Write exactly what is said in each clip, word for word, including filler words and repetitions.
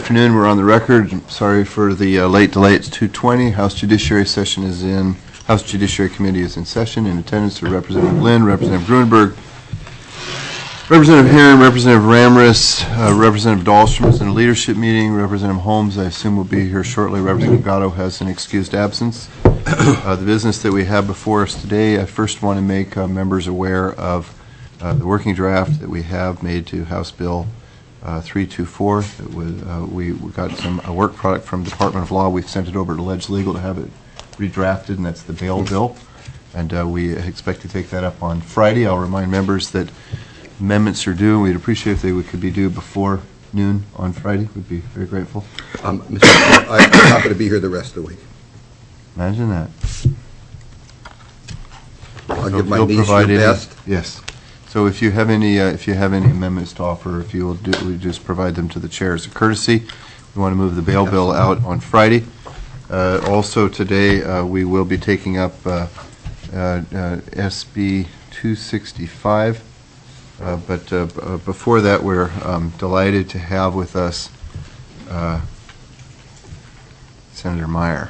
afternoon. We're on the record. I'm sorry for the uh, late delay. It's two twenty. House Judiciary session is in. House Judiciary Committee is in session. In attendance are Representative Lynn, Representative Gruenberg, Representative Herron, Representative Ramris, uh, Representative Dahlstrom is in a leadership meeting. Representative Holmes, I assume, will be here shortly. Representative Gatto has an excused absence. Uh, the business that we have before us today, I first want to make uh, members aware of uh, the working draft that we have made to House Bill uh, three two four. That was, uh, we, we got some a work product from Department of Law. We've sent it over to Ledge Legal to have it redrafted, and that's the bail bill. And uh, we expect to take that up on Friday. I'll remind members that amendments are due. We'd appreciate if they would, could be due before noon on Friday. We'd be very grateful. Um, Mister Chair, I'm not going to be here the rest of the week. Imagine that. I'll So give my you'll niece provide your any- best. Yes. So if you have any, uh, if you have any amendments to offer, if you will do, we just provide them to the chair as a courtesy. We want to move the bail bill out on Friday. Uh, also today, uh, we will be taking up uh, uh, uh, S B two sixty-five. Uh, but uh, b- uh, before that, we're um, delighted to have with us uh, Senator Meyer,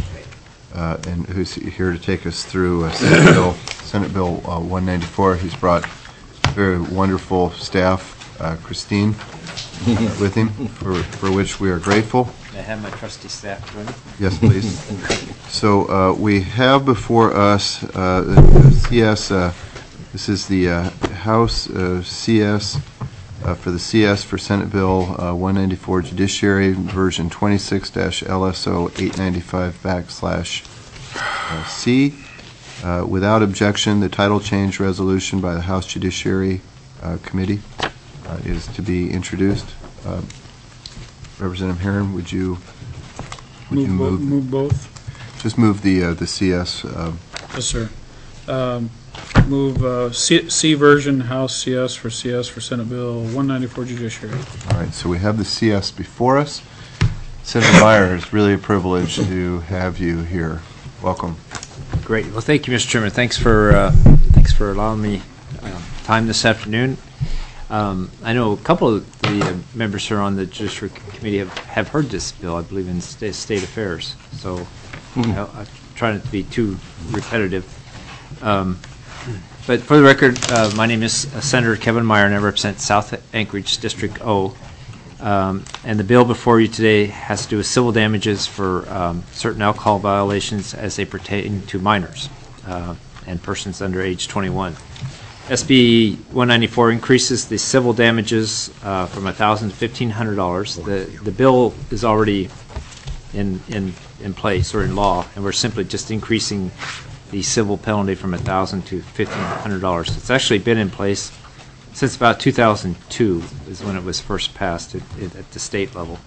uh, and who's here to take us through uh, Senate Bill, Senate Bill uh, one ninety-four. He's brought very wonderful staff, uh, Christine, uh, with him, for, for which we are grateful. I have my trusty staff join me. Yes, please. So uh, we have before us uh, the C S, uh, this is the uh, House uh, C S, uh, for the C S for Senate Bill uh, one ninety-four Judiciary, version twenty-six L S O eight ninety-five backslash uh, C. Uh, without objection, the title change resolution by the House Judiciary uh, Committee uh, is to be introduced. Uh, Representative Herron, would you would you Move, bo- move? move both. Just move the uh, the C S. Uh, Yes, sir. Um, Move uh, C C version, House C S for C S for Senate Bill one ninety-four Judiciary. all right. So we have the C S before us. Senator Meyer, it's really a privilege to have you here. Welcome. Great. Well, thank you, Mister Chairman. Thanks for uh, thanks for allowing me uh, time this afternoon. Um, I know a couple of the uh, members here on the Judiciary Committee have, have heard this bill, I believe, in state, state affairs. So mm-hmm. I, I try not to be too repetitive. Um, but for the record, uh, my name is uh, Senator Kevin Meyer, and I represent South Anchorage District O. Um, and the bill before you today has to do with civil damages for um, certain alcohol violations as they pertain to minors uh, and persons under age twenty-one. S B one ninety-four increases the civil damages uh, from one thousand dollars to fifteen hundred dollars. The the bill is already in in in place or in law, and we're simply just increasing the civil penalty from one thousand dollars to fifteen hundred dollars. It's actually been in place since about two thousand two is when it was first passed at, at the state level.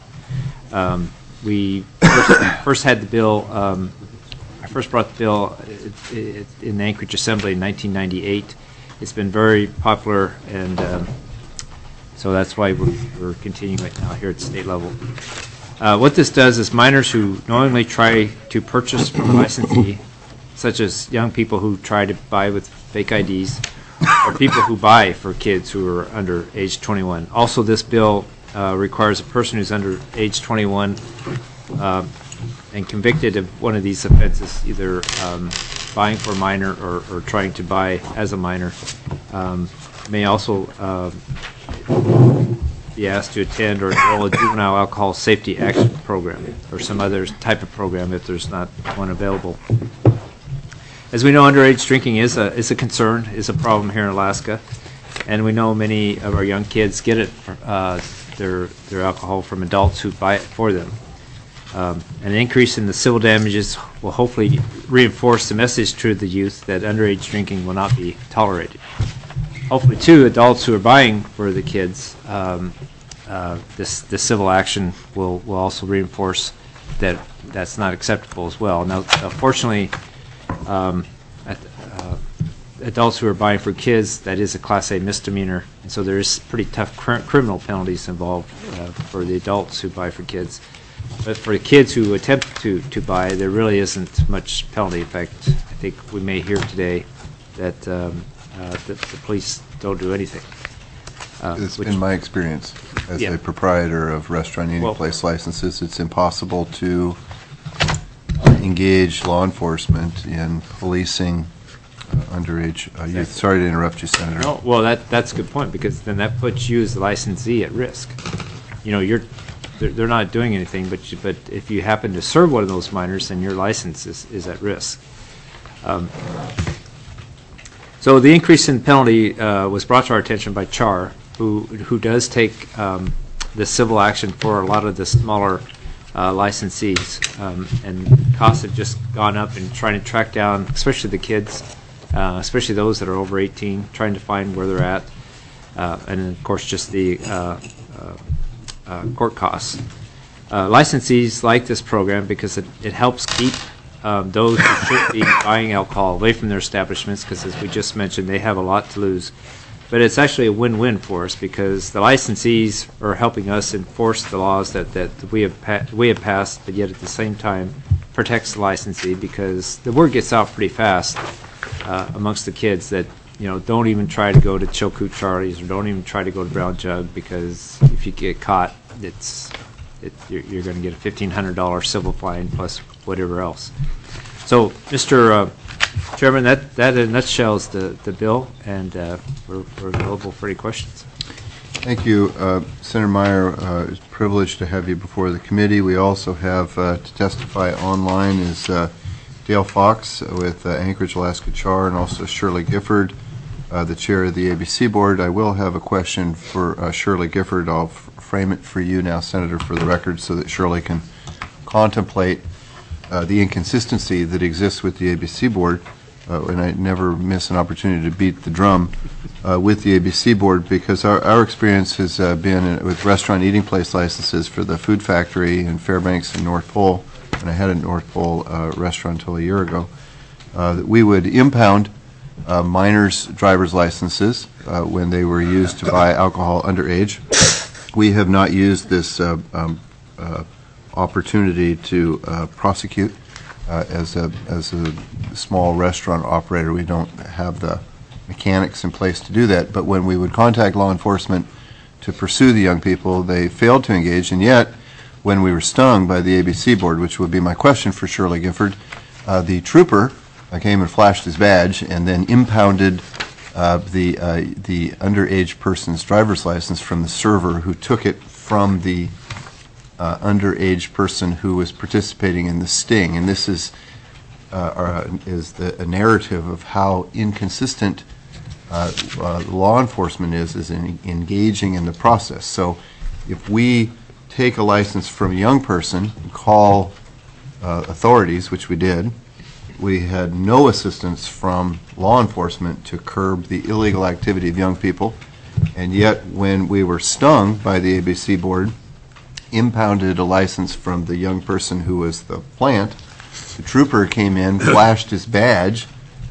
Um, we first, first had the bill. Um, I first brought the bill it, it, in the Anchorage Assembly in nineteen ninety-eight. It's been very popular, and um, so that's why we're, we're continuing it now here at the state level. Uh, what this does is minors who knowingly try to purchase from a licensee, such as young people who try to buy with fake I Ds, or people who buy for kids who are under age twenty-one. Also, this bill uh, requires a person who's under age twenty-one uh, and convicted of one of these offenses, either um, buying for a minor or, or trying to buy as a minor, um, may also uh, be asked to attend or enroll a juvenile alcohol safety action program or some other type of program if there's not one available. As we know, underage drinking is a is a concern, is a problem here in Alaska, and we know many of our young kids get it uh, their their alcohol from adults who buy it for them. Um, an increase in the civil damages will hopefully reinforce the message to the youth that underage drinking will not be tolerated. Hopefully, too, adults who are buying for the kids, um, uh, this this civil action will will also reinforce that that's not acceptable as well. Now, unfortunately. Um, at, uh, adults who are buying for kids, that is a Class A misdemeanor, and so there is pretty tough cr criminal penalties involved uh, for the adults who buy for kids. But for the kids who attempt to, to buy, there really isn't much penalty. In fact, I think we may hear today that um, uh, the, the police don't do anything. uh, It's which- been my experience as Yeah. a proprietor of restaurant eating Well- place licenses. It's impossible to engage law enforcement in policing uh, underage uh, youth. Sorry to interrupt you, Senator. No, well, that, that's a good point, because then that puts you as the licensee at risk. You know, you're, they're, they're not doing anything, but, you- but if you happen to serve one of those minors, then your license is, is at risk. Um, So the increase in penalty uh, was brought to our attention by Char, who, who does take um, the civil action for a lot of the smaller uh, licensees. Um, And costs have just gone up in trying to track down, especially the kids, uh, especially those that are over eighteen, trying to find where they're at. Uh, And then, of course, just the uh, uh, uh, court costs. Uh, Licensees like this program because it, it helps keep um, those who should be buying alcohol away from their establishments, because as we just mentioned, they have a lot to lose. But it's actually a win-win for us, because the licensees are helping us enforce the laws that, that we have pa- we have passed, but yet at the same time protects the licensee, because the word gets out pretty fast uh, amongst the kids that, you know, don't even try to go to Chilkoot Charlie's, or don't even try to go to Brown Jug, because if you get caught, it's it, you're, you're going to get a fifteen hundred dollar civil fine plus whatever else. So, Mister Uh, Chairman, that, that in a nutshell is the, the bill, and uh, we're, we're available for any questions. Thank you, uh, Senator Meyer. Uh, It's a privilege to have you before the committee. We also have uh, to testify online is uh, Dale Fox with uh, Anchorage Alaska Char, and also Shirley Gifford, uh, the chair of the A B C board. I will have a question for uh, Shirley Gifford. I'll f- frame it for you now, Senator, for the record, so that Shirley can contemplate uh, the inconsistency that exists with the A B C board. Uh, and I never miss an opportunity to beat the drum uh, with the A B C board, because our, our experience has uh, been in, with restaurant eating place licenses for the Food Factory in Fairbanks and North Pole, and I had a North Pole uh, restaurant until a year ago, uh, that we would impound uh, minors' driver's licenses uh, when they were used to buy alcohol underage. We have not used this uh, um, uh, opportunity to uh, prosecute. Uh, as a as a small restaurant operator, we don't have the mechanics in place to do that. But when we would contact law enforcement to pursue the young people, they failed to engage. And yet, when we were stung by the A B C board, which would be my question for Shirley Gifford, uh, the trooper uh, came and flashed his badge and then impounded uh, the uh, the underage person's driver's license from the server, who took it from the Uh, underage person who was participating in the sting. And this is uh, our, is the a narrative of how inconsistent uh, uh, law enforcement is is in engaging in the process. So if we take a license from a young person and call uh, authorities, which we did, we had no assistance from law enforcement to curb the illegal activity of young people. And yet when we were stung by the A B C board, impounded a license from the young person who was the plant, the trooper came in, flashed his badge,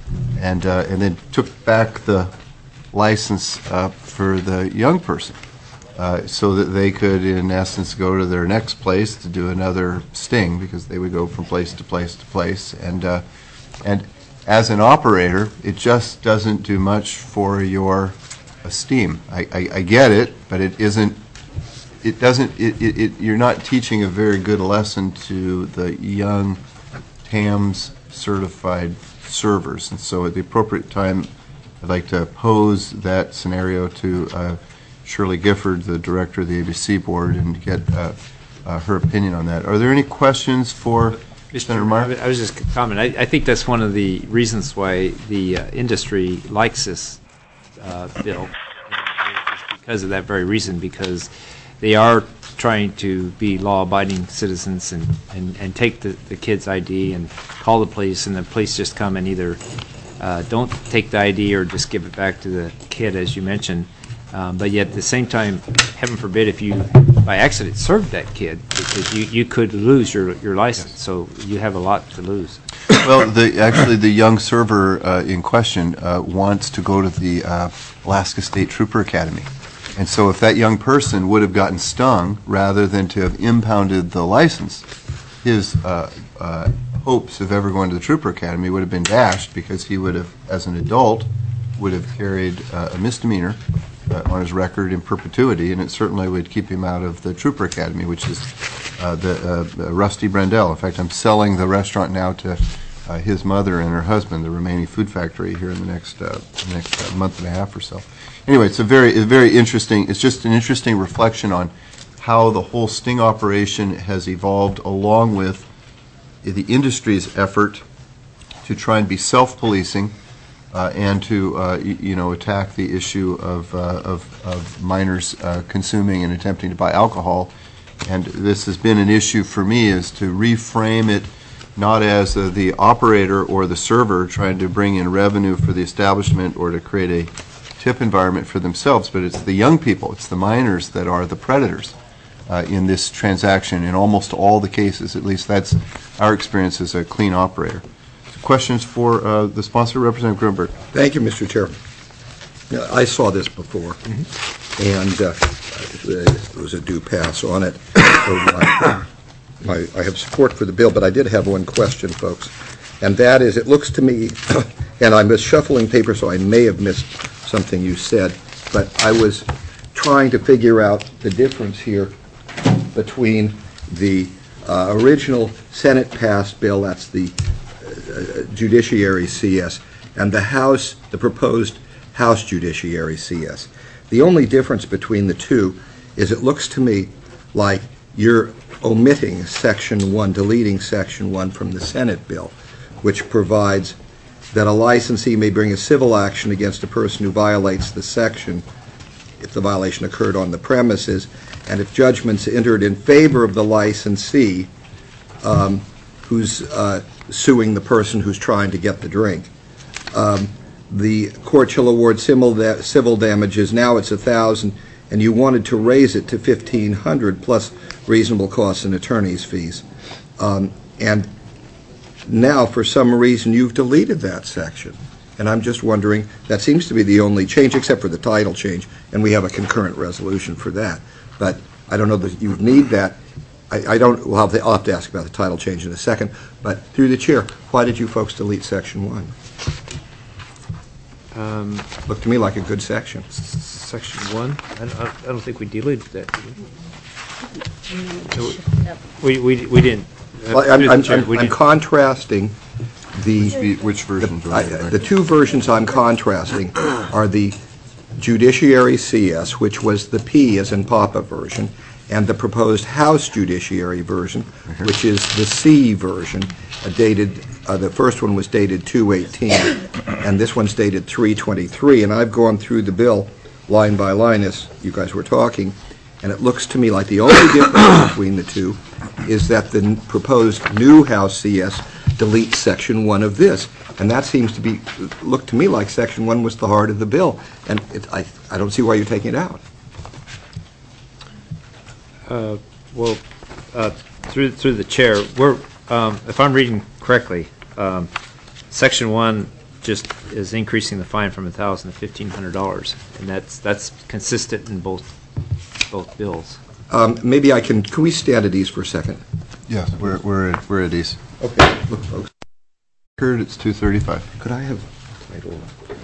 and uh, and then took back the license uh, for the young person, uh, so that they could, in essence, go to their next place to do another sting, because they would go from place to place to place. And uh, and as an operator, it just doesn't do much for your esteem. I, I, I get it, but it isn't. It doesn't. It, it, it. You're not teaching a very good lesson to the young T A M S certified servers. And so, at the appropriate time, I'd like to pose that scenario to uh, Shirley Gifford, the director of the A B C board, and get uh, uh, her opinion on that. Are there any questions for Senator Meyer? I was just commenting. I, I think that's one of the reasons why the uh, industry likes this uh, bill, is because of that very reason, because they are trying to be law-abiding citizens and, and, and take the, the kid's I D and call the police, and the police just come and either uh, don't take the I D or just give it back to the kid, as you mentioned. Um, but yet at the same time, heaven forbid, if you by accident served that kid, because you, you could lose your, your license. Yes. So you have a lot to lose. Well, the, actually, the young server uh, in question uh, wants to go to the uh, Alaska State Trooper Academy. And so if that young person would have gotten stung rather than to have impounded the license, his uh, uh, hopes of ever going to the Trooper Academy would have been dashed, because he would have, as an adult, would have carried uh, a misdemeanor uh, on his record in perpetuity, and it certainly would keep him out of the Trooper Academy, which is uh, the uh, Rusty Brendel. In fact, I'm selling the restaurant now to uh, his mother and her husband, the Remaining Food Factory, here in the next uh, next uh, month and a half or so. Anyway, it's a very, a very interesting. It's just an interesting reflection on how the whole sting operation has evolved, along with the industry's effort to try and be self-policing uh, and to, uh, y- you know, attack the issue of uh, of, of minors uh, consuming and attempting to buy alcohol. And this has been an issue for me, is to reframe it not as uh, the operator or the server trying to bring in revenue for the establishment or to create a tip environment for themselves, but it's the young people, it's the minors that are the predators uh, in this transaction in almost all the cases. At least that's our experience as a clean operator. So questions for uh, the sponsor, Representative Gruenberg? Thank you, Mister Chair. Yeah, I saw this before, and uh, there was a due pass on it. So my, my, I have support for the bill, but I did have one question, folks, and that is, it looks to me, and I was shuffling paper, so I may have missed something you said, but I was trying to figure out the difference here between the uh, original Senate-passed bill, that's the uh, Judiciary C S, and the House, the proposed House Judiciary C S. The only difference between the two is it looks to me like you're omitting Section one, deleting Section one from the Senate bill, which provides that a licensee may bring a civil action against a person who violates the section if the violation occurred on the premises, and if judgments entered in favor of the licensee um, who's uh, suing the person who's trying to get the drink. Um, the court shall award civil, da- civil damages. Now it's one thousand dollars, and you wanted to raise it to fifteen hundred dollars plus reasonable costs and attorney's fees. Um, and now, for some reason, you've deleted that section. And I'm just wondering, that seems to be the only change, except for the title change, and we have a concurrent resolution for that. But I don't know that you need that. I, I don't, well, I'll have, to, I'll have to ask about the title change in a second. But through the chair, why did you folks delete Section one? Um, Looked to me like a good section. Section one, I don't, I don't think we deleted that, did we? We, we, we didn't. Uh, Well, I'm, through the I'm, chair, I'm, we I'm didn't. contrasting the... The- Which version? do I- I- The two versions I'm contrasting are the Judiciary C S, which was the P as in Papa version, and the proposed House Judiciary version, which is the C version, uh, dated, uh, the first one was dated two eighteen, and this one's dated three twenty-three, and I've gone through the bill line by line as you guys were talking, and it looks to me like the only difference between the two is that the n- proposed new House C S deletes Section one of this. And that seems to be, look to me like Section one was the heart of the bill. And it, I, I don't see why you're taking it out. Uh, Well, uh, through, through the chair, we're, um, if I'm reading correctly, um, Section one just is increasing the fine from one thousand dollars to fifteen hundred dollars, and that's, that's consistent in both, both bills. Um, maybe I can, can we stand at ease for a second? Yes, we're, we're, at- we're at ease. Okay, look, folks, Heard it's two thirty-five. could I have title?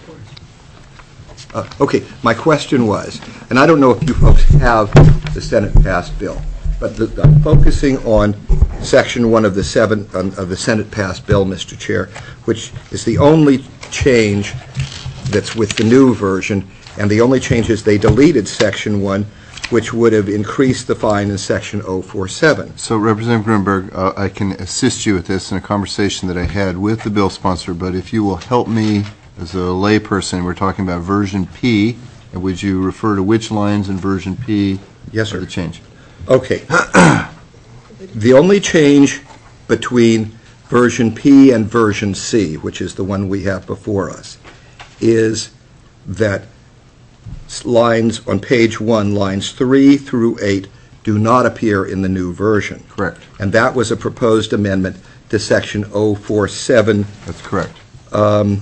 Uh, okay, my question was, and I don't know if you folks have the Senate-passed bill, but the, I'm focusing on Section one of the seven, um, of the Senate-passed bill, Mister Chair, which is the only change that's with the new version, and the only change is they deleted Section one, which would have increased the fine in Section oh four seven. So, Representative Gruenberg, uh, I can assist you with this in a conversation that I had with the bill sponsor, but if you will help me as a layperson, we're talking about version P, and would you refer to which lines in version P Yes, are sir. the change? Okay. The only change between version P and version C, which is the one we have before us, is that s- lines on page one, lines three through eight, do not appear in the new version. Correct. And that was a proposed amendment to section oh four seven That's correct. uh,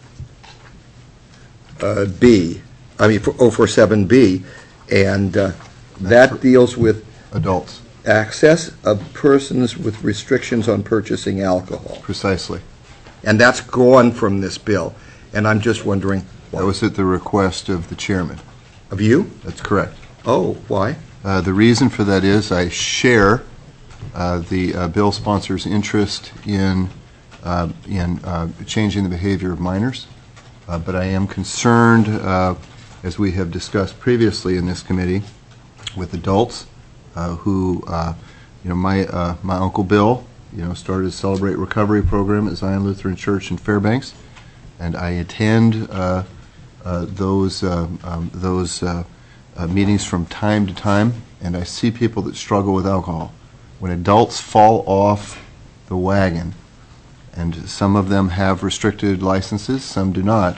B, I mean, oh four seven B, and uh, that deals with Adults, access of persons with restrictions on purchasing alcohol. precisely. And that's gone from this bill. And I'm just wondering, That was at the request of the chairman. Of you? That's correct. Oh, why? Uh, The reason for that is I share uh, the uh, bill sponsor's interest in, uh, in uh, changing the behavior of minors, Uh, but I am concerned, uh, as we have discussed previously in this committee, with adults uh, who, uh, you know, my uh, my Uncle Bill, you know, started a Celebrate Recovery program at Zion Lutheran Church in Fairbanks, and I attend uh, uh, those uh, um, those uh, uh, meetings from time to time, and I see people that struggle with alcohol. When adults fall off the wagon, and some of them have restricted licenses, some do not,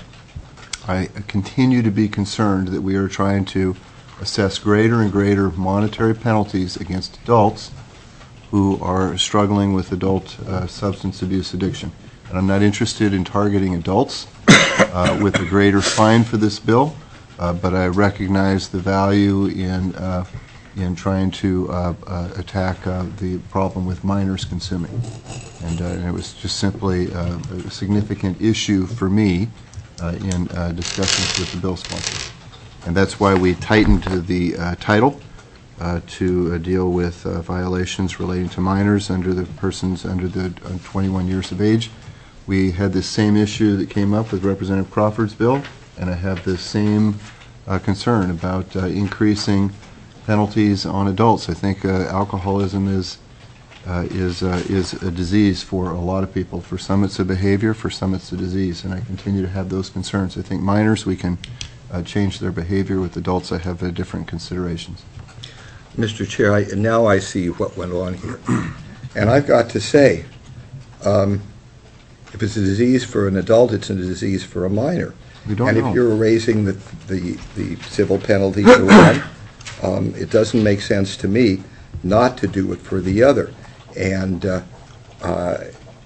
I continue to be concerned that we are trying to assess greater and greater monetary penalties against adults who are struggling with adult uh, substance abuse addiction. And I'm not interested in targeting adults uh, with a greater fine for this bill, uh, but I recognize the value in uh, in trying to uh, uh, attack uh, the problem with minors consuming. And, uh, and it was just simply uh, a significant issue for me uh, in uh, discussions with the bill sponsor. And that's why we tightened the uh, title uh, to uh, deal with uh, violations relating to minors under the persons under the uh, twenty-one years of age. We had this same issue that came up with Representative Crawford's bill, and I have the same uh, concern about uh, increasing penalties on adults. I think uh, alcoholism is uh, is uh, is a disease for a lot of people. For some it's a behavior, for some it's a disease, and I continue to have those concerns. I think minors, we can uh, change their behavior. With adults, I have uh, different considerations. Mister Chair, I, now I see what went on here. And I've got to say, um, if it's a disease for an adult, it's a disease for a minor. We don't and know. if you're raising the, the, the civil penalty for one, um, it doesn't make sense to me not to do it for the other. And uh, uh,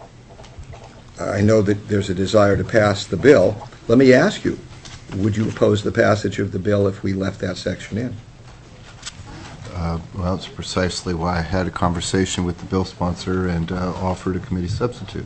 I know that there's a desire to pass the bill. Let me ask you, would you oppose the passage of the bill if we left that section in? Uh, well, it's precisely why I had a conversation with the bill sponsor and uh, offered a committee substitute.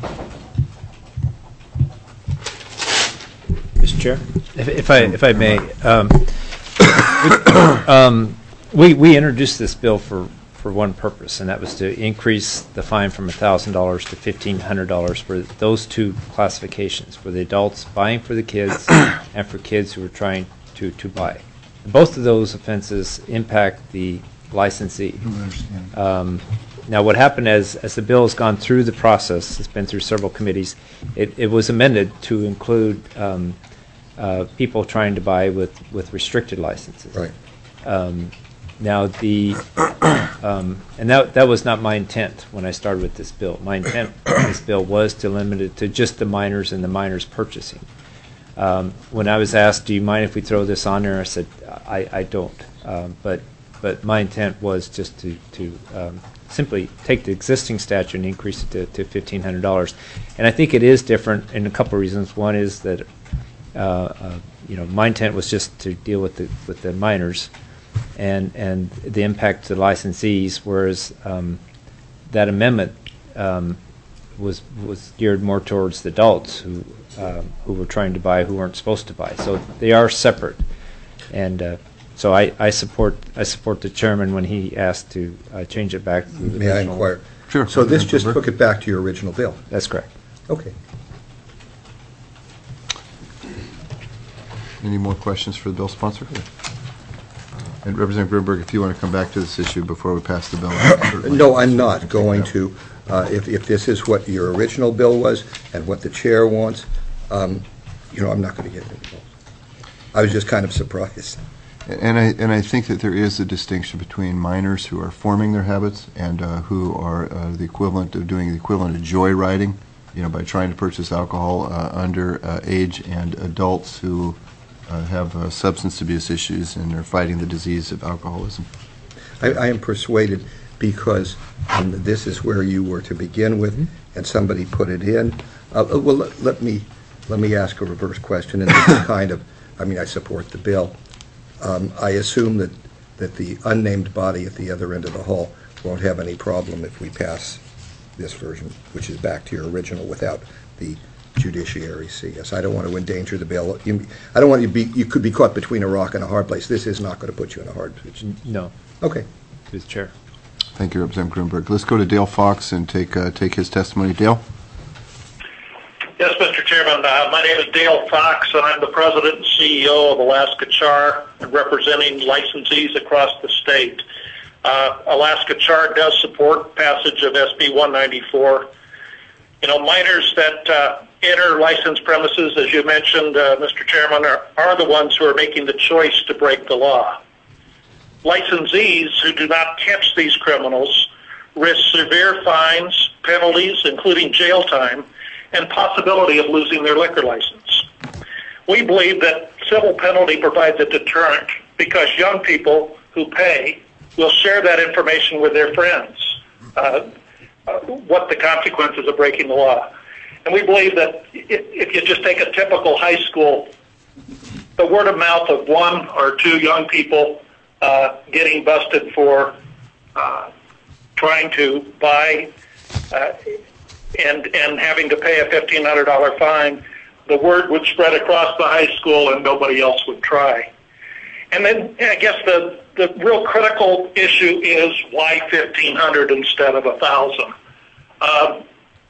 Mister Chair, if, if I if I may, um, we, um, we we introduced this bill for, for one purpose, and that was to increase the fine from a thousand dollars to fifteen hundred dollars for those two classifications, for the adults buying for the kids and for kids who are trying to to buy. Both of those offenses impact the licensee. I don't understand. Um, now, what happened as as the bill has gone through the process, it's been through several committees. It, it was amended to include um, uh, people trying to buy with, with restricted licenses. Right. Um, now, the um, and that that was not my intent when I started with this bill. My intent with this bill was to limit it to just the minors and the minors purchasing. Um, when I was asked, "Do you mind if we throw this on there?" I said, "I, I don't." Um, but but my intent was just to to um, simply take the existing statute and increase it to, to fifteen hundred dollars. And I think it is different in a couple of reasons. One is that uh, uh, you know my intent was just to deal with the with the minors and and the impact to the licensees, whereas um, that amendment um, was was geared more towards the adults who. Um, who were trying to buy who weren't supposed to buy. So they are separate, and uh, so I, I support I support the chairman when he asked to uh, change it back to the May I original. inquire? Sure. So this just took it back to your original bill? That's correct. Okay. Any more questions for the bill sponsor? And Representative Gruenberg, if you want to come back to this issue before we pass the bill. certainly. No, I'm not going to. Uh, if, if this is what your original bill was and what the chair wants, um, you know, I'm not going to get involved. I was just kind of surprised. And I and I think that there is a distinction between minors who are forming their habits and uh, who are uh, the equivalent of doing the equivalent of joyriding, you know, by trying to purchase alcohol uh, under uh, age, and adults who uh, have uh, substance abuse issues and are fighting the disease of alcoholism. I, I am persuaded because um, this is where you were to begin with, mm-hmm. and somebody put it in. Uh, well, let, let me let me ask a reverse question, and this is kind of, I mean, I support the bill. Um, I assume that, that the unnamed body at the other end of the hall won't have any problem if we pass this version, which is back to your original, without the judiciary C S. I don't want to endanger the bill. You- I don't want you to be, you could be caught between a rock and a hard place. This is not going to put you in a hard position. No, Okay. to the chair. Thank you, Representative Gruenberg. Let's go to Dale Fox and take, uh, take his testimony. Dale? Yes, Mister Chairman. Uh, my name is Dale Fox, and I'm the president and C E O of Alaska Char, representing licensees across the state. Uh, Alaska Char does support passage of S B one ninety-four. You know, minors that uh, enter licensed premises, as you mentioned, uh, Mister Chairman, are, are the ones who are making the choice to break the law. Licensees who do not catch these criminals risk severe fines, penalties, including jail time, and possibility of losing their liquor license. We believe that civil penalty provides a deterrent because young people who pay will share that information with their friends, uh, uh, what the consequences of breaking the law. And we believe that if, if you just take a typical high school, the word of mouth of one or two young people uh, getting busted for uh, trying to buy uh, and and having to pay a fifteen hundred dollar fine, the word would spread across the high school and nobody else would try. And then I guess the, the real critical issue is why fifteen hundred instead of one thousand. Uh,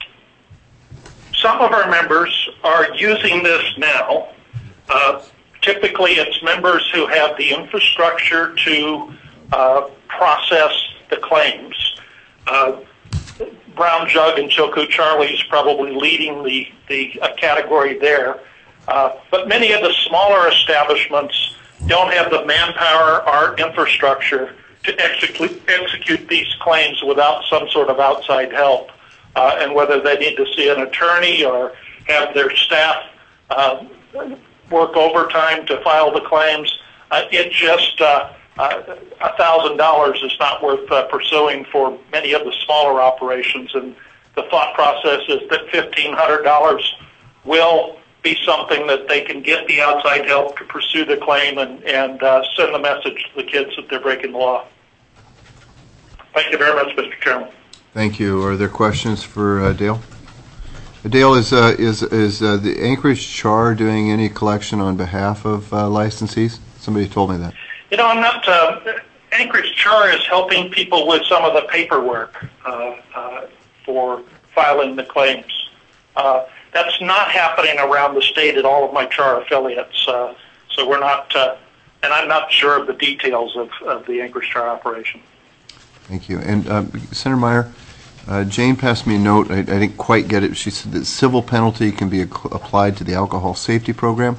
some of our members are using this now. Uh, typically it's members who have the infrastructure to uh, process the claims. Uh, Brown Jug and Choco Charlie's probably leading the, the uh, category there. Uh, but many of the smaller establishments don't have the manpower or infrastructure to execute, execute these claims without some sort of outside help. Uh, and whether they need to see an attorney or have their staff uh, work overtime to file the claims, uh, it just... Uh, Uh, one thousand dollars is not worth uh, pursuing for many of the smaller operations, and the thought process is that fifteen hundred dollars will be something that they can get the outside help to pursue the claim and, and uh, send the message to the kids that they're breaking the law. Thank you very much, Mister Chairman. Thank you. Are there questions for uh, Dale? Dale, is uh, is is uh, the Anchorage Char doing any collection on behalf of uh, licensees? Somebody told me that. You know, I'm not, uh, Anchorage Char is helping people with some of the paperwork uh, uh, for filing the claims. Uh, that's not happening around the state at all of my Char affiliates, uh, so we're not, uh, and I'm not sure of the details of, of the Anchorage Char operation. Thank you. And uh, Senator Meyer, uh, Jane passed me a note. I, I didn't quite get it. She said that civil penalty can be ac- applied to the alcohol safety program.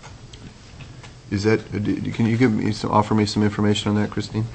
Is that, can you give me some, offer me some information on that, Christine?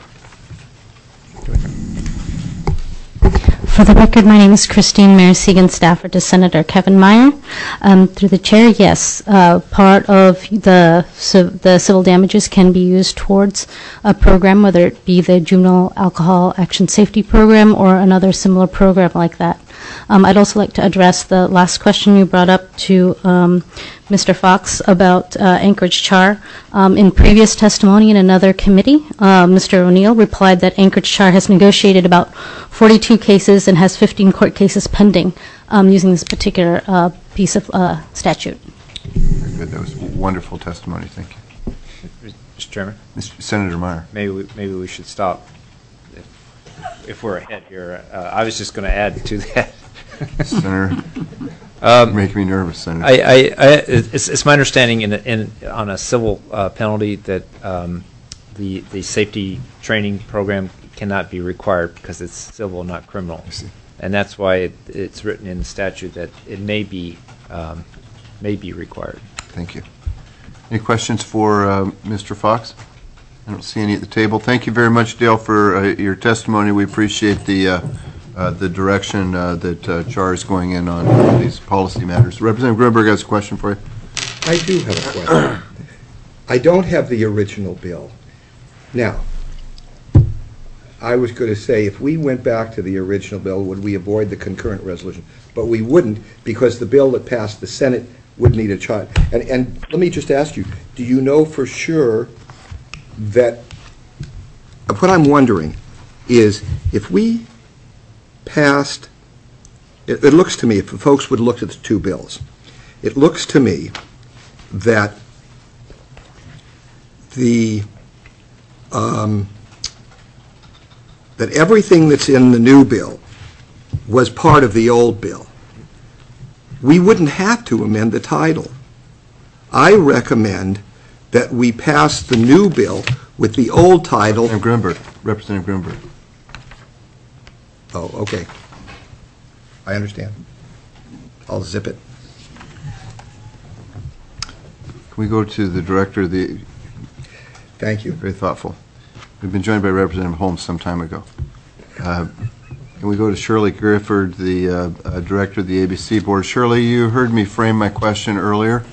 For the record, my name is Christine Mayer Segan, staffer to Senator Kevin Meyer. Um, through the chair, yes, uh, part of the so the civil damages can be used towards a program, whether it be the Juvenile Alcohol Action Safety Program or another similar program like that. Um, I'd also like to address the last question you brought up to um, Mister Fox about uh, Anchorage Char. Um, in previous testimony in another committee, uh, Mister O'Neill replied that Anchorage Char has negotiated about forty-two cases and has fifteen court cases pending um, using this particular uh, piece of uh, statute. Very good. That was wonderful testimony. Thank you. Mister Chairman, Mister Senator Meyer. maybe we, maybe we should stop if, if we're ahead here. Uh, I was just going to add to that. Senator, Um, making me nervous, Senator. I, I, I, it's, it's my understanding in, in on a civil uh, penalty that um, the the safety training program cannot be required because it's civil, not criminal, I see. and that's why it, it's written in the statute that it may be um, may be required. Thank you. Any questions for uh, Mister Fox? I don't see any at the table. Thank you very much, Dale, for uh, your testimony. We appreciate the uh, uh, the direction uh, that uh, Char is going in on uh, these policy matters. Representative Gruenberg has a question for you. I do have a question. I don't have the original bill. Now, I was going to say, if we went back to the original bill, would we avoid the concurrent resolution? But we wouldn't, because the bill that passed the Senate would need a child. And, and let me just ask you, do you know for sure that, what I'm wondering is, if we passed, it, it looks to me, if folks would look at the two bills, it looks to me that the, um, that everything that's in the new bill was part of the old bill. We wouldn't have to amend the title. I recommend that we pass the new bill with the old title. Representative Grunberg, Representative Grunberg. Oh, okay. I understand. I'll zip it. Can we go to the director of the, Thank you. very thoughtful. We've been joined by Representative Holmes some time ago. Uh, Can we go to Shirley Grifford, the uh, uh, director of the A B C Board? Shirley, you heard me frame my question earlier.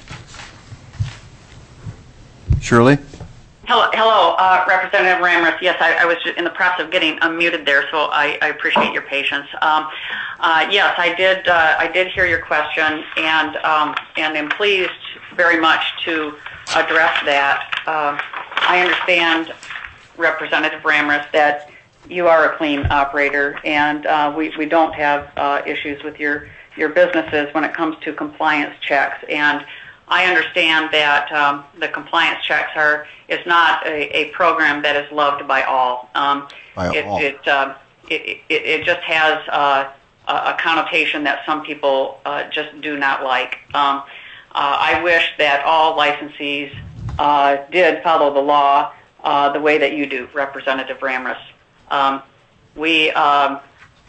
Shirley? Hello, hello, uh, Representative Ramrith. Yes, I, I was in the process of getting unmuted there, so I, I appreciate your patience. Um, uh, yes, I did. Uh, I did hear your question, and um, and am pleased very much to address that. Uh, I understand, Representative Ramrith, that you are a clean operator, and uh, we we don't have uh, issues with your your businesses when it comes to compliance checks. And I understand that um, the compliance checks are is not a, a program that is loved by all. Um, By it, all. It, uh, it, it it just has uh, a a connotation that some people uh, just do not like. Um, uh, I wish that all licensees uh, did follow the law uh, the way that you do, Representative Ramrith. Um, we um,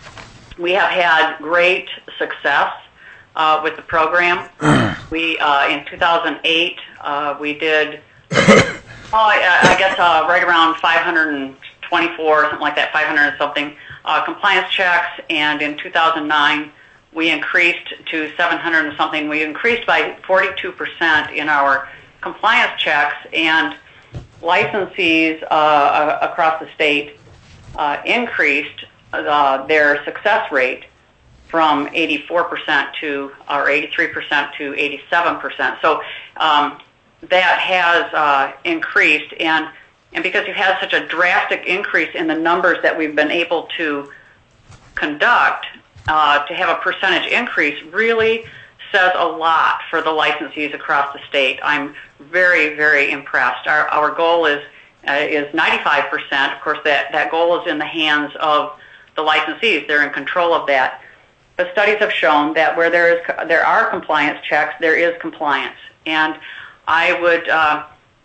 we have had great success uh, with the program. We uh, in two thousand eight uh, we did oh I, I guess uh, right around five hundred twenty-four, something like that, five hundred and something uh, compliance checks, and in two thousand nine we increased to seven hundred and something. We increased by forty-two percent in our compliance checks, and licensees uh, across the state Uh, increased uh, their success rate from eighty-four percent to, or eighty-three percent to eighty-seven percent. So um, that has uh, increased, and and because you've had such a drastic increase in the numbers that we've been able to conduct, uh, to have a percentage increase really says a lot for the licensees across the state. I'm very, very impressed. Our our goal is Uh, is ninety-five percent. Of course, that, that goal is in the hands of the licensees. They're in control of that. But studies have shown that where there is there are compliance checks, there is compliance. And I would uh,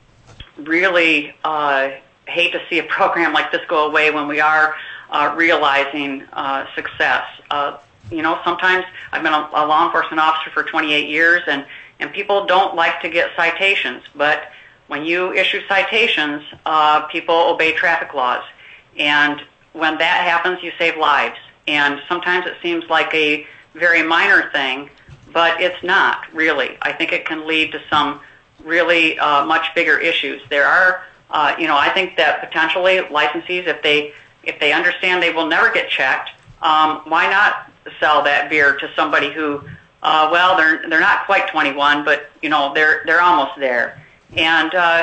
really uh, hate to see a program like this go away when we are uh, realizing uh, success. Uh, you know, sometimes I've been a, a law enforcement officer for twenty-eight years, and, and people don't like to get citations, but when you issue citations, uh, people obey traffic laws. And when that happens, you save lives. And sometimes it seems like a very minor thing, but it's not, really. I think it can lead to some really uh, much bigger issues. There are, uh, you know, I think that potentially licensees, if they if they understand they will never get checked, um, why not sell that beer to somebody who, uh, well, they're they're not quite twenty-one, but, you know, they're they're almost there. And, uh,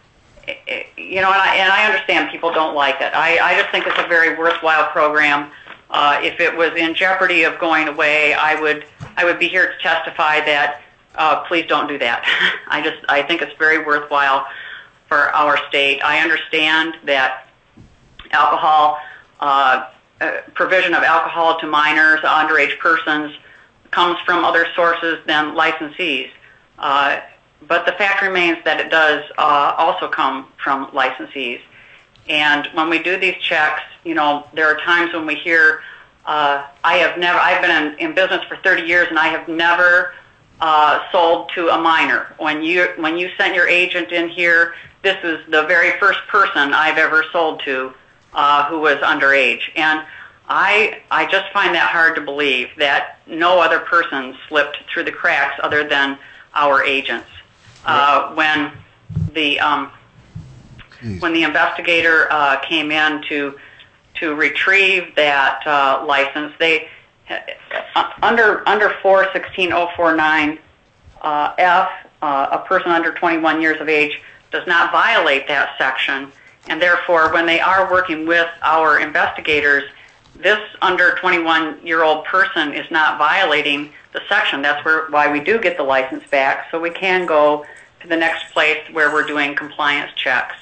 you know, and I, and I understand people don't like it. I, I just think it's a very worthwhile program. Uh, if it was in jeopardy of going away, I would I would be here to testify that uh, please don't do that. I just I think it's very worthwhile for our state. I understand that alcohol, uh, uh, provision of alcohol to minors, underage persons, comes from other sources than licensees. Uh, But the fact remains that it does uh, also come from licensees. And when we do these checks, you know, there are times when we hear, uh, I have never, I've been in, in business for thirty years and I have never uh, sold to a minor. When you, when you sent your agent in here, this is the very first person I've ever sold to uh, who was underage. And I, I just find that hard to believe that no other person slipped through the cracks other than our agents. Uh, when the um, when the investigator uh, came in to to retrieve that uh, license, they uh, under under four sixteen oh forty-nine uh, F, uh, a person under twenty-one years of age does not violate that section, and therefore, when they are working with our investigators, this under twenty-one-year-old person is not violating the section. That's where why we do get the license back, so we can go to the next place where we're doing compliance checks.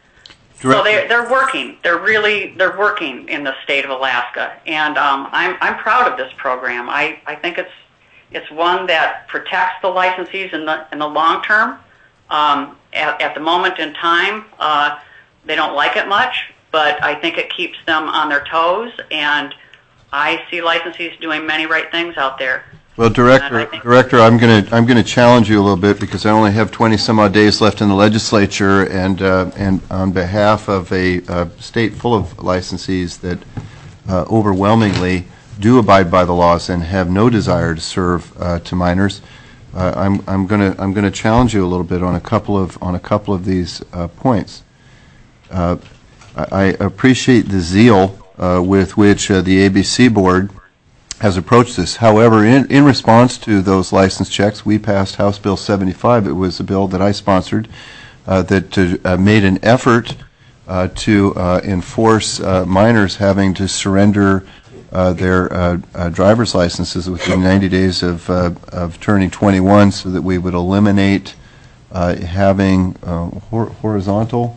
So they, they're working. They're really they're working in the state of Alaska, and um, I'm I'm proud of this program. I, I think it's it's one that protects the licensees in the in the long term. Um, at, at the moment in time, uh, they don't like it much, but I think it keeps them on their toes, and I see licensees doing many right things out there. Well, Director, Director, I'm going to I'm going to challenge you a little bit because I only have twenty some odd days left in the legislature, and uh, and on behalf of a uh, state full of licensees that uh, overwhelmingly do abide by the laws and have no desire to serve uh, to minors, uh, I'm I'm going to I'm going to challenge you a little bit on a couple of on a couple of these uh, points. Uh, I, I appreciate the zeal uh, with which uh, the A B C board has approached this. However, in, in response to those license checks, we passed House Bill seventy-five. It was a bill that I sponsored uh, that uh, made an effort uh, to uh, enforce uh, minors having to surrender uh, their uh, uh, driver's licenses within ninety days of, uh, of turning twenty-one, so that we would eliminate uh, having uh, hor horizontal,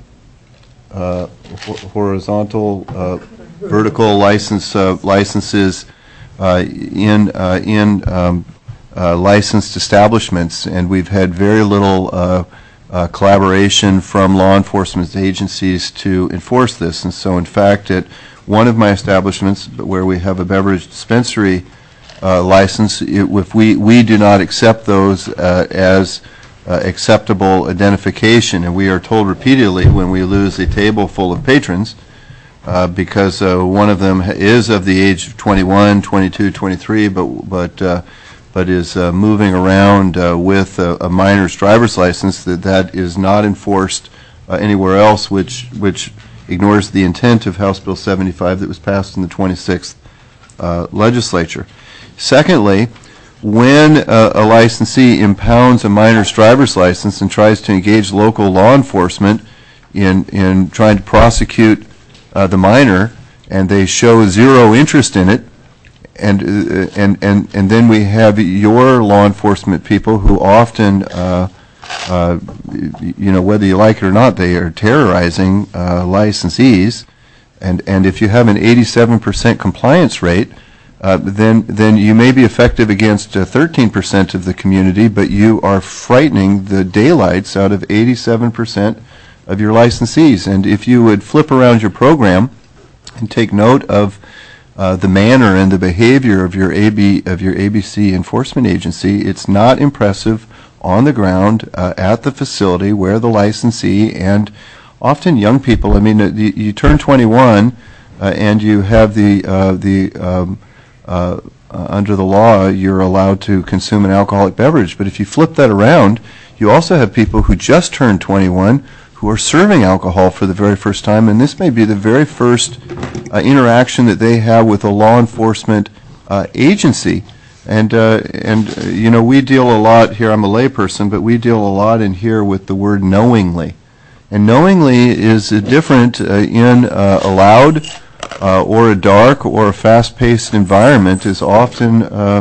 uh, ho horizontal, uh, vertical license uh, licenses Uh, in uh, in um, uh, licensed establishments, and we've had very little uh, uh, collaboration from law enforcement agencies to enforce this. And so, in fact, at one of my establishments, where we have a beverage dispensary uh, license, it, if we we do not accept those uh, as uh, acceptable identification, and we are told repeatedly when we lose a table full of patrons, Uh, because uh, one of them is of the age of twenty-one, twenty-two, twenty-three, but but uh, but is uh, moving around uh, with a, a minor's driver's license, that that is not enforced uh, anywhere else, which which ignores the intent of House Bill seventy-five that was passed in the twenty-sixth uh, legislature. Secondly, when uh, a licensee impounds a minor's driver's license and tries to engage local law enforcement in in trying to prosecute Uh, the minor, and they show zero interest in it, and uh, and and and then we have your law enforcement people who often, uh, uh, you know, whether you like it or not, they are terrorizing uh, licensees, and and if you have an eighty-seven percent compliance rate, uh, then then you may be effective against uh, thirteen percent of the community, but you are frightening the daylights out of eighty-seven percent of your licensees. And if you would flip around your program and take note of uh, the manner and the behavior of your A B of your A B C enforcement agency, it's not impressive on the ground uh, at the facility where the licensee, and often young people, I mean, uh, you, you turn twenty-one uh, and you have the uh, the um, uh, uh, under the law you're allowed to consume an alcoholic beverage, but if you flip that around, you also have people who just turned twenty-one who are serving alcohol for the very first time, and this may be the very first uh, interaction that they have with a law enforcement uh, agency. And, uh, and uh, you know, we deal a lot here, I'm a layperson, but we deal a lot in here with the word knowingly. And knowingly is uh, different uh, in uh, a loud uh, or a dark or a fast-paced environment, is often uh, uh,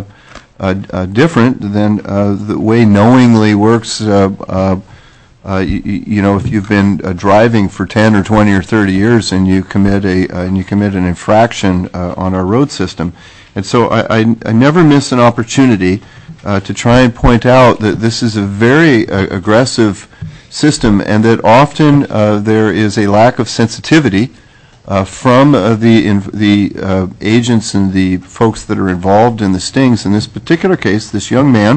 uh, different than uh, the way knowingly works uh, uh, Uh, you, you know, if you've been uh, driving for ten or twenty or thirty years and you commit a uh, and you commit an infraction uh, on our road system. And so I, I, I never miss an opportunity uh, to try and point out that this is a very uh, aggressive system, and that often uh, there is a lack of sensitivity uh, from uh, the in, the uh, agents and the folks that are involved in the stings. In this particular case, this young man,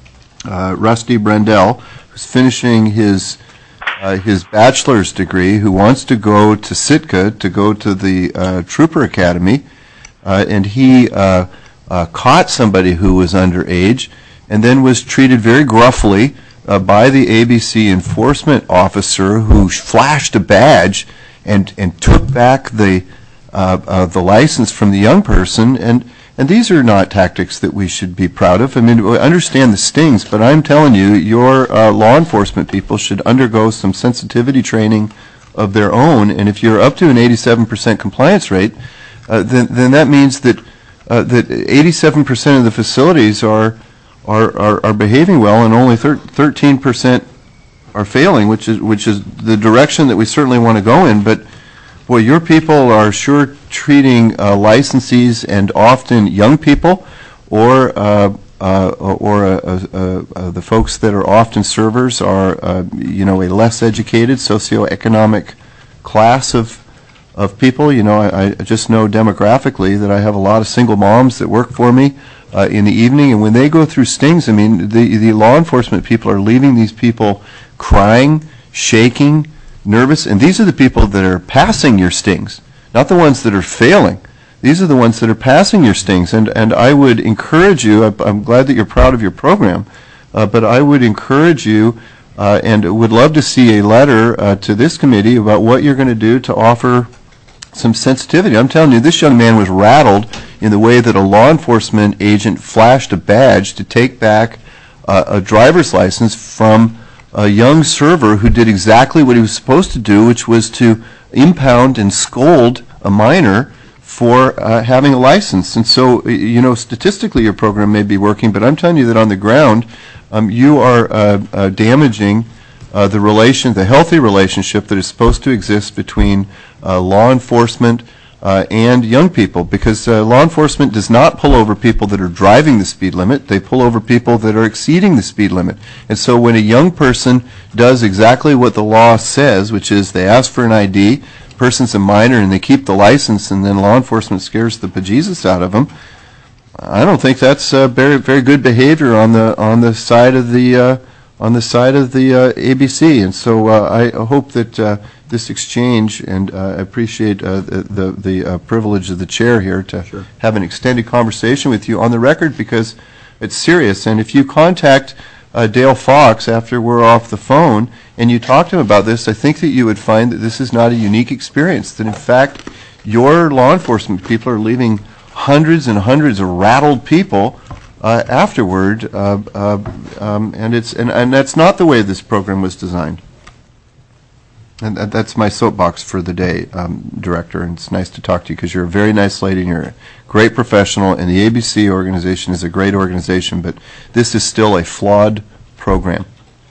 uh, Rusty Brendel, who's finishing his uh, his bachelor's degree, who wants to go to Sitka to go to the uh, Trooper Academy, uh, and he uh, uh, caught somebody who was underage, and then was treated very gruffly uh, by the A B C enforcement officer, who flashed a badge and and took back the uh, uh, the license from the young person. And And these are not tactics that we should be proud of. I mean, we understand the stings, but I'm telling you, your uh, law enforcement people should undergo some sensitivity training of their own. And if you're up to an eighty-seven percent compliance rate, uh, then, then that means that uh, that eighty-seven percent of the facilities are are, are, are behaving well, and only thirteen percent are failing, which is which is the direction that we certainly want to go in. But boy, your people are sure treating uh, licensees and often young people, or uh, uh, or uh, uh, uh, the folks that are often servers are uh, you know a less educated socioeconomic class of of people. You know, I, I just know demographically that I have a lot of single moms that work for me uh, in the evening, and when they go through stings, I mean, the the law enforcement people are leaving these people crying, shaking, nervous, and these are the people that are passing your stings, not the ones that are failing. These are the ones that are passing your stings, and, and I would encourage you, I, I'm glad that you're proud of your program, uh, but I would encourage you uh, and would love to see a letter uh, to this committee about what you're going to do to offer some sensitivity. I'm telling you, this young man was rattled in the way that a law enforcement agent flashed a badge to take back uh, a driver's license from a young server who did exactly what he was supposed to do, which was to impound and scold a minor for uh, having a license. And so, you know, statistically your program may be working, but I'm telling you that on the ground, um, you are uh, uh, damaging uh, the relation, the healthy relationship that is supposed to exist between uh, law enforcement uh, and young people, because uh, law enforcement does not pull over people that are driving the speed limit. They pull over people that are exceeding the speed limit. And so when a young person does exactly what the law says, which is they ask for an I D, person's a minor, and they keep the license, and then law enforcement scares the bejesus out of them, I don't think that's uh, very very good behavior on the on the side of the uh, on the side of the uh, A B C. And so uh, I hope that uh, this exchange, and uh, I appreciate uh, the the, the uh, privilege of the chair here to Sure. have an extended conversation with you on the record, because it's serious. And if you contact uh, Dale Fox after we're off the phone and you talk to him about this, I think that you would find that this is not a unique experience, that in fact your law enforcement people are leaving hundreds and hundreds of rattled people uh, afterward, uh, uh, um, and it's and, and that's not the way this program was designed. And that, that's my soapbox for the day, um, Director, and it's nice to talk to you because you're a very nice lady and you're a great professional, and the A B C organization is a great organization, but this is still a flawed program.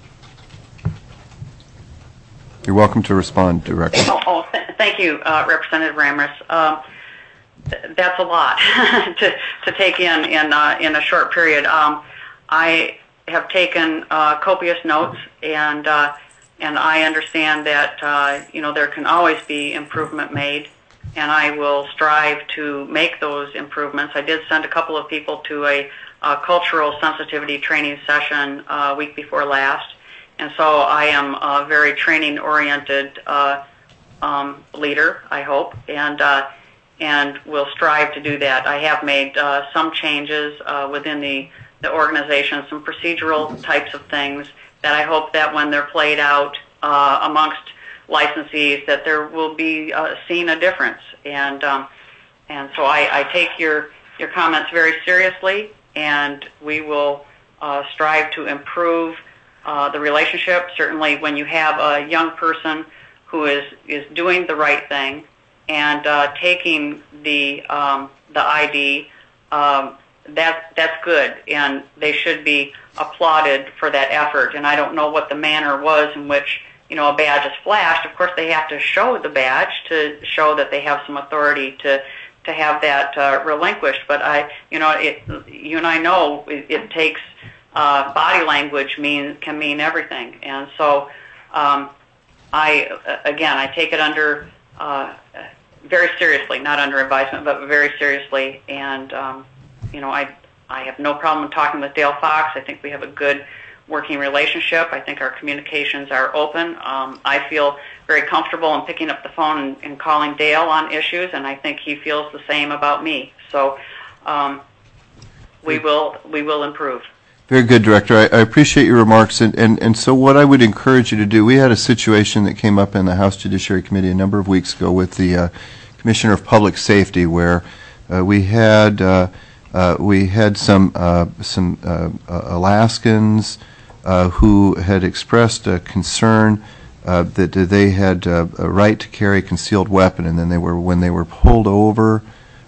You're welcome to respond, Director. Oh, oh th- thank you, uh, Representative Ramirez. Um, th- that's a lot to to take in in uh, in a short period. Um, I have taken uh, copious notes, and uh, and I understand that uh, you know there can always be improvement made, and I will strive to make those improvements. I did send a couple of people to a, a cultural sensitivity training session uh, week before last. And so I am a very training-oriented uh, um, leader, I hope, and uh, and will strive to do that. I have made uh, some changes uh, within the, the organization, some procedural types of things that I hope that when they're played out uh, amongst licensees, that there will be uh, seen a difference. And um, and so I, I take your your comments very seriously, and we will uh, strive to improve Uh, the relationship. Certainly when you have a young person who is, is doing the right thing and uh, taking the um, the I D, um, that, that's good, and they should be applauded for that effort. And I don't know what the manner was in which, you know, a badge is flashed. Of course, they have to show the badge to show that they have some authority to to have that uh, relinquished. But I, you know, it, you and I know it, it takes Uh, body language mean can mean everything, and so um, I again I take it under uh, very seriously, not under advisement, but very seriously. And um, you know I I have no problem talking with Dale Fox. I think we have a good working relationship. I think our communications are open. Um, I feel very comfortable in picking up the phone and, and calling Dale on issues, and I think he feels the same about me. So um, we will we will improve. Very good, Director. I, I appreciate your remarks. And, and, and so what I would encourage you to do, we had a situation that came up in the House Judiciary Committee a number of weeks ago with the uh, Commissioner of Public Safety, where uh, we had uh, uh, we had some uh, some uh, uh, Alaskans uh, who had expressed a concern uh, that they had uh, a right to carry a concealed weapon, and then they were when they were pulled over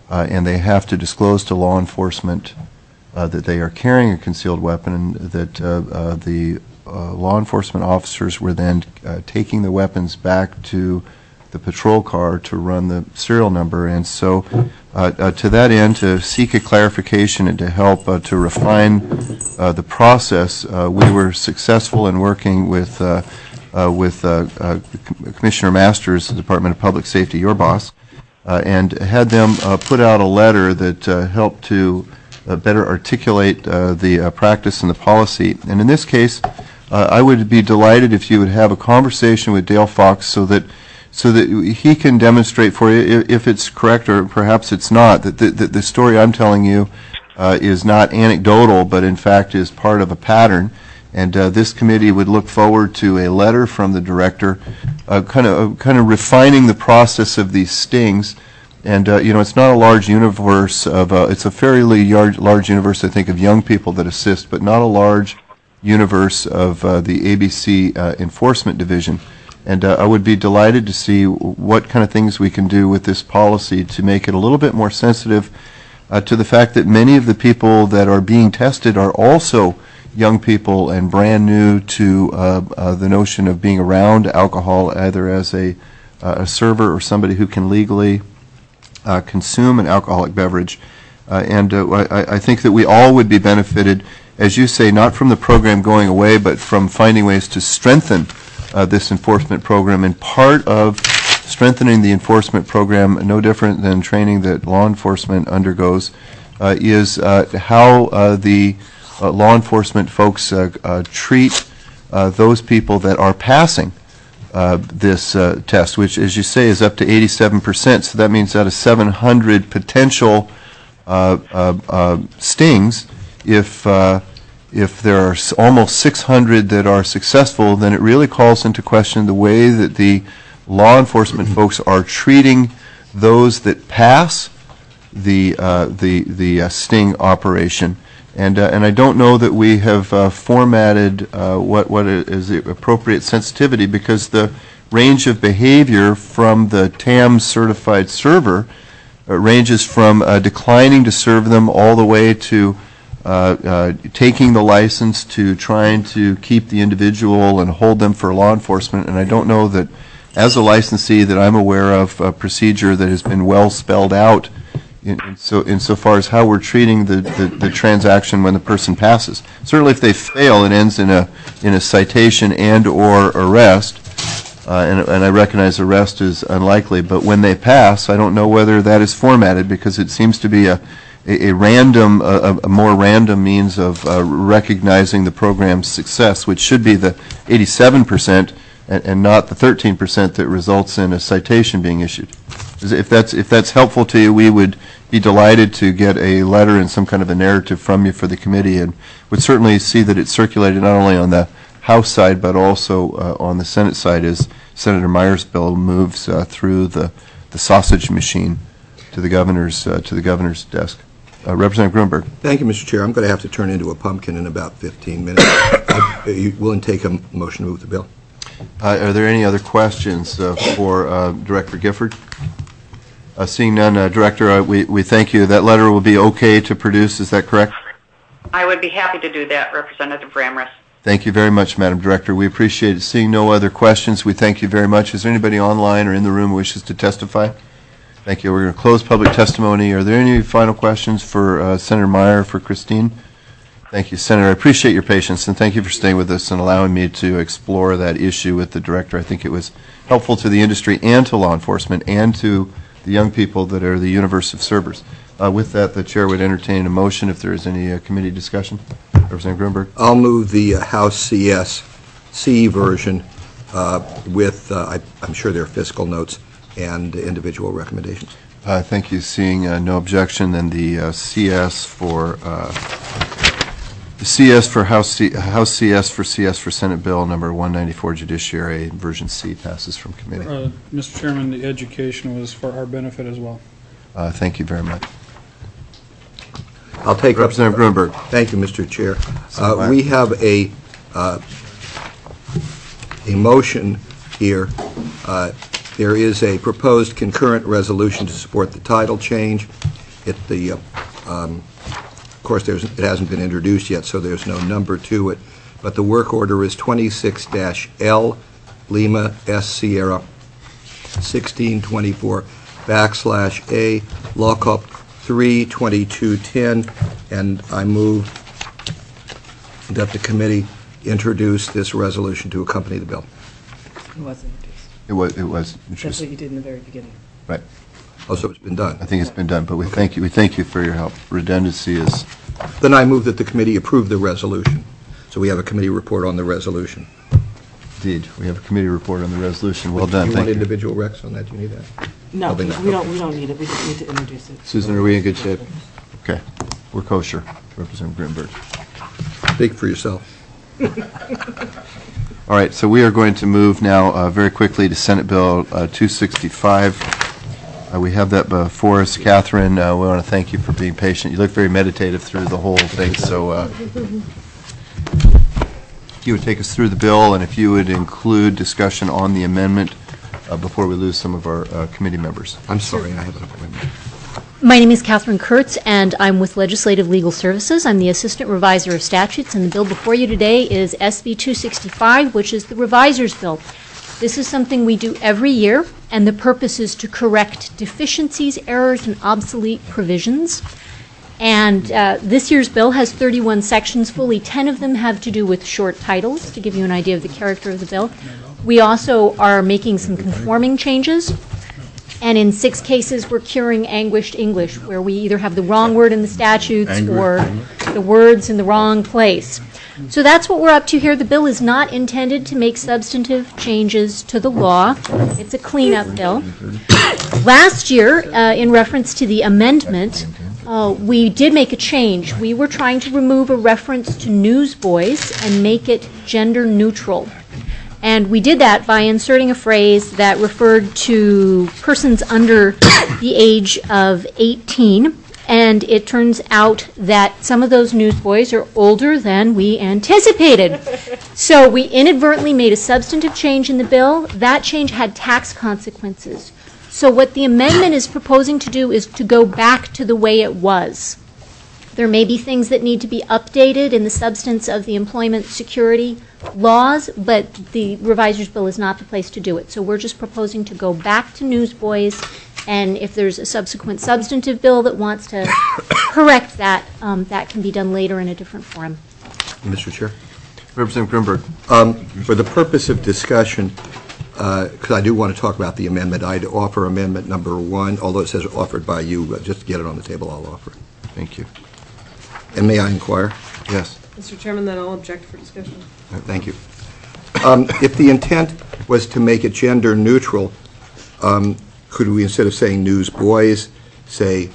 uh, and they have to disclose to law enforcement uh, that they are carrying a concealed weapon, and that uh, uh, the uh, law enforcement officers were then uh, taking the weapons back to the patrol car to run the serial number. And so uh, uh, to that end, to seek a clarification and to help uh, to refine uh, the process, uh, we were successful in working with uh, uh, with uh, uh, Commissioner Masters, the Department of Public Safety, your boss, uh, and had them uh, put out a letter that uh, helped to uh, better articulate uh, the uh, practice and the policy. And in this case, uh, I would be delighted if you would have a conversation with Dale Fox so that so that he can demonstrate for you, if it's correct or perhaps it's not, that the, the, the story I'm telling you uh, is not anecdotal, but in fact is part of a pattern. And uh, this committee would look forward to a letter from the director, uh, kind of uh, kind of refining the process of these stings. And uh, you know, it's not a large universe of, uh, it's a fairly large, large universe, I think, of young people that assist, but not a large universe of uh, the A B C uh, Enforcement Division. And uh, I would be delighted to see what kind of things we can do with this policy to make it a little bit more sensitive uh, to the fact that many of the people that are being tested are also young people and brand new to uh, uh, the notion of being around alcohol, either as a, uh, a server or somebody who can legally uh, consume an alcoholic beverage. Uh, and uh, I, I think that we all would be benefited, as you say, not from the program going away, but from finding ways to strengthen Uh, this enforcement program. And part of strengthening the enforcement program, no different than training that law enforcement undergoes, uh, is uh, how uh, the uh, law enforcement folks uh, uh, treat uh, those people that are passing uh, this uh, test, which, as you say, is up to eighty-seven percent. So that means out of seven hundred potential uh, uh, uh, stings, if uh, if there are almost six hundred that are successful, then it really calls into question the way that the law enforcement folks are treating those that pass the uh, the the uh, sting operation. And uh, and I don't know that we have uh, formatted uh, what what is the appropriate sensitivity, because the range of behavior from the T A M certified server uh, ranges from uh, declining to serve them all the way to Uh, uh, taking the license, to trying to keep the individual and hold them for law enforcement. And I don't know that, as a licensee, that I'm aware of a procedure that has been well spelled out in, in so insofar as how we're treating the, the, the transaction when the person passes. Certainly, if they fail, it ends in a in a citation and or arrest. Uh, and, and I recognize arrest is unlikely, but when they pass, I don't know whether that is formatted, because it seems to be a A, a random, a, a more random means of uh, recognizing the program's success, which should be the eighty-seven percent and, and not the thirteen percent that results in a citation being issued. If that's if that's helpful to you, we would be delighted to get a letter and some kind of a narrative from you for the committee, and would certainly see that it's circulated not only on the House side but also uh, on the Senate side, as Senator Meyer's bill moves uh, through the the sausage machine to the governor's uh, to the governor's desk. Uh, Representative Gruenberg. Thank you, Mister Chair. I'm going to have to turn into a pumpkin in about fifteen minutes. Are you willing to take a motion to move the bill? Uh, are there any other questions uh, for uh, Director Gifford? Uh, seeing none, uh, Director, uh, we, we thank you. That letter will be okay to produce, is that correct? I would be happy to do that, Representative Ramrus. Thank you very much, Madam Director. We appreciate it. Seeing no other questions, we thank you very much. Is there anybody online or in the room who wishes to testify? Thank you. We're going to close public testimony. Are there any final questions for uh, Senator Meyer, for Christine? Thank you, Senator. I appreciate your patience, and thank you for staying with us and allowing me to explore that issue with the Director. I think it was helpful to the industry and to law enforcement and to the young people that are the universe of servers. Uh, with that, the Chair would entertain a motion if there is any uh, committee discussion. Representative Gruenberg. I'll move the uh, House C S C version uh, with, uh, I, I'm sure there are fiscal notes and individual recommendations. Uh, thank you. Seeing uh, no objection, then the uh, C S for uh, the C S for House C, House C S for C S for Senate Bill number one ninety-four Judiciary version C passes from committee. Uh, Mister Chairman, the education was for our benefit as well. Uh, thank you very much. I'll take Representative up, Gruenberg. Thank you, Mister Chair. Uh, we have a uh, a motion here. Uh, There is a proposed concurrent resolution to support the title change It, the, uh, um, of course, there's, it hasn't been introduced yet, so there's no number to it, but the work order is twenty-six L Lima S Sierra sixteen twenty-four backslash A, lockup three twenty-two ten, and I move that the committee introduce this resolution to accompany the bill. It wasn't introduced. It was, it was That's interesting. what you did in the very beginning. Right. Oh, so it's been done. I think it's been done, but we thank you, we thank you for your help. Redundancy is, Then I move that the committee approve the resolution. So we have a committee report on the resolution. indeed, we have a committee report on the resolution. Well Do done, you thank want you. individual recs on that? Do you need that? No, Probably we not. don't, we don't need it. We just need to introduce it. Susan, are we in good shape? Okay, we're kosher, Representative Gruenberg. Speak for yourself. All right, so we are going to move now uh, very quickly to Senate Bill uh, two sixty-five. Uh, We have that before us. Catherine, uh, we want to thank you for being patient. You look very meditative through the whole thing, so uh, if you would take us through the bill, and if you would include discussion on the amendment uh, before we lose some of our uh, committee members. I'm sorry, I have an appointment. My name is Catherine Kurtz, and I'm with Legislative Legal Services. I'm the Assistant Reviser of Statutes, and the bill before you today is S B two sixty-five, which is the Reviser's Bill. This is something we do every year, and the purpose is to correct deficiencies, errors, and obsolete provisions. And uh, this year's bill has thirty-one sections. Fully ten of them have to do with short titles, to give you an idea of the character of the bill. We also are making some conforming changes. And in six cases, we're curing anguished English, where we either have the wrong word in the statutes or the words in the wrong place. So that's what we're up to here. The bill is not intended to make substantive changes to the law. It's a cleanup bill. Last year, uh, in reference to the amendment, uh, we did make a change. We were trying to remove a reference to newsboys and make it gender neutral. And we did that by inserting a phrase that referred to persons under the age of eighteen. And it turns out that some of those newsboys are older than we anticipated. So we inadvertently made a substantive change in the bill. That change had tax consequences. So what the amendment is proposing to do is to go back to the way it was. There may be things that need to be updated in the substance of the employment security laws, but the reviser's bill is not the place to do it. So we're just proposing to go back to newsboys, and if there's a subsequent substantive bill that wants to correct that, um, that can be done later in a different forum. Mister Chair? Representative Gruenberg. Um, For the purpose of discussion, because I do want to talk about the amendment, I'd offer amendment number one, although it says offered by you, but just to get it on the table, I'll offer it. Thank you. And may I inquire? Yes. Mister Chairman, then I'll object for discussion. Uh, Thank you. Um, If the intent was to make it gender neutral, um, could we, instead of saying newsboys, say,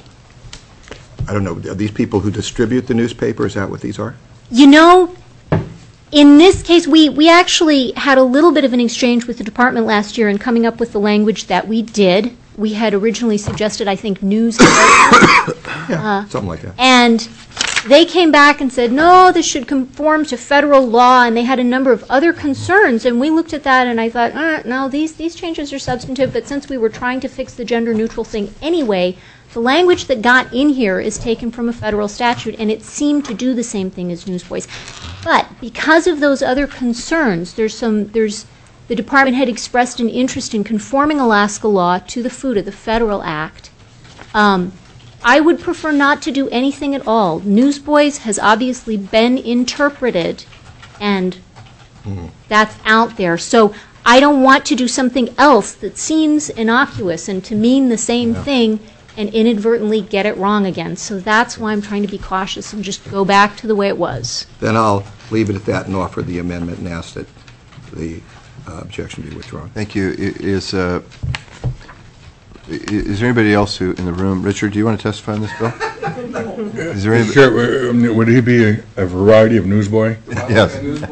I don't know, are these people who distribute the newspaper? Is that what these are? You know, in this case, we, we actually had a little bit of an exchange with the department last year in coming up with the language that we did. We had originally suggested, I think, news. Yeah, something like that. And they came back and said, no, this should conform to federal law, and they had a number of other concerns, and we looked at that, and I thought, uh, no, these, these changes are substantive, but since we were trying to fix the gender-neutral thing anyway, the language that got in here is taken from a federal statute, and it seemed to do the same thing as newsboys. But because of those other concerns, there's some, there's, the department had expressed an interest in conforming Alaska law to the FUTA, the Federal Act. Um, I would prefer not to do anything at all. Newsboys has obviously been interpreted, and mm. that's out there. So I don't want to do something else that seems innocuous and to mean the same yeah. thing and inadvertently get it wrong again. So that's why I'm trying to be cautious and just go back to the way it was. Then I'll leave it at that and offer the amendment and ask that the uh, objection be withdrawn. Thank you. I- Is uh, i- is there anybody else who in the room? Richard, do you want to testify on this bill? Is there anybody? Sure. um, Would he be a, a variety of newsboy? Yes.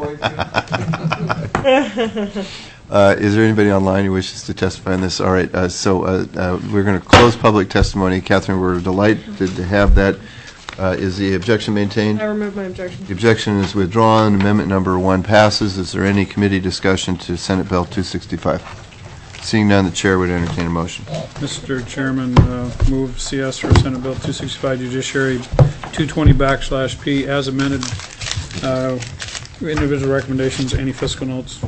Uh, is there anybody online who wishes to testify on this? All right, uh, so uh, uh, we're going to close public testimony. Catherine, we're delighted to have that. Uh, is the objection maintained? I remove my objection. The objection is withdrawn. Amendment number one passes. Is there any committee discussion to Senate Bill two sixty-five? Seeing none, the chair would entertain a motion. Mister Chairman, uh, move C S for Senate Bill two sixty-five Judiciary two twenty backslash P as amended. Uh, Individual recommendations, any fiscal notes?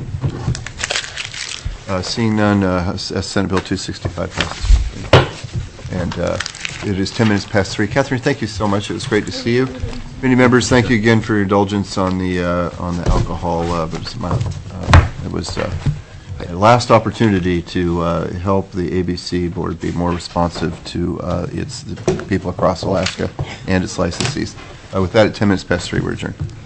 Uh, Seeing none, uh, S- Senate Bill two sixty-five passes. And uh, it is ten minutes past three. Catherine, thank you so much. It was great to see you. Many members, thank you again for your indulgence on the uh, on the alcohol. Uh, but it was, my, uh, it was uh, a last opportunity to uh, help the A B C board be more responsive to uh, its the people across Alaska and its licensees. Uh, with that, at ten minutes past three, we're adjourned.